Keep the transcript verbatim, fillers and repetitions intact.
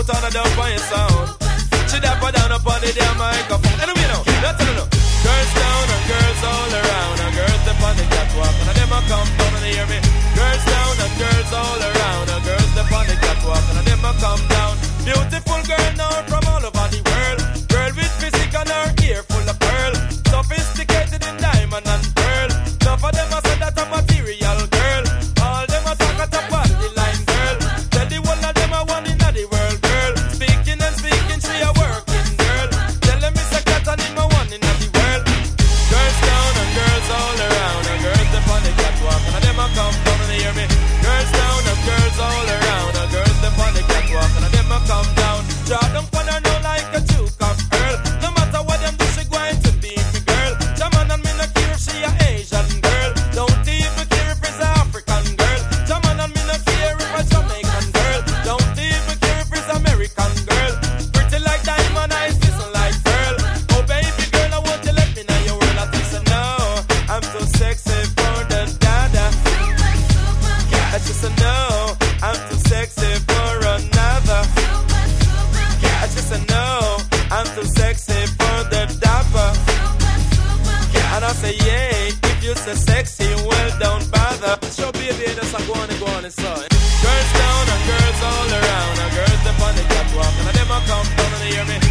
put on a down for your sound. She dapper down upon the damn microphone. Anyway, now, that's it, no. Girls down and girls all around. And girls up on the catwalk. And them a come down and hear me. Girls down and girls all around. And girls up on the catwalk. And them a come down. Beautiful girl now from all over the world. Girl with physique and her ear full of pearl. Sophisticated in diamond and pearl. Some of them a say that a material girl. All them a talk at a body line girl. Tell the one of them a one in the world girl. Speaking and speaking, she a working girl. Tell them it's a cat and him a one in the world. Girls down and girls all around. And girls up on the catwalk. And them a come down and hear me. Girls down and girls all around. And girls up on the catwalk. And them a come down. Draw them for her now like a Juke-off girl. No matter what them do, she going to be the girl. Jaman and me no care if she a Asian girl. Don't even care if it's a African girl. Jaman and me no care if a Jamaican girl. Don't even care if it's American girl. Pretty like diamond eyes, listen like pearl. Oh baby girl, I want you let me know your world. I think so no, I'm too sexy for the dada. I just a no, I'm too sexy for another. I just a no, I'm too sexy for the dapper. And I say yeah, if you say sexy, well don't bother. Show baby that's a go on and go on and so. Girls down and girls all around. And girls up on the catwalk. And them a come down and hear me.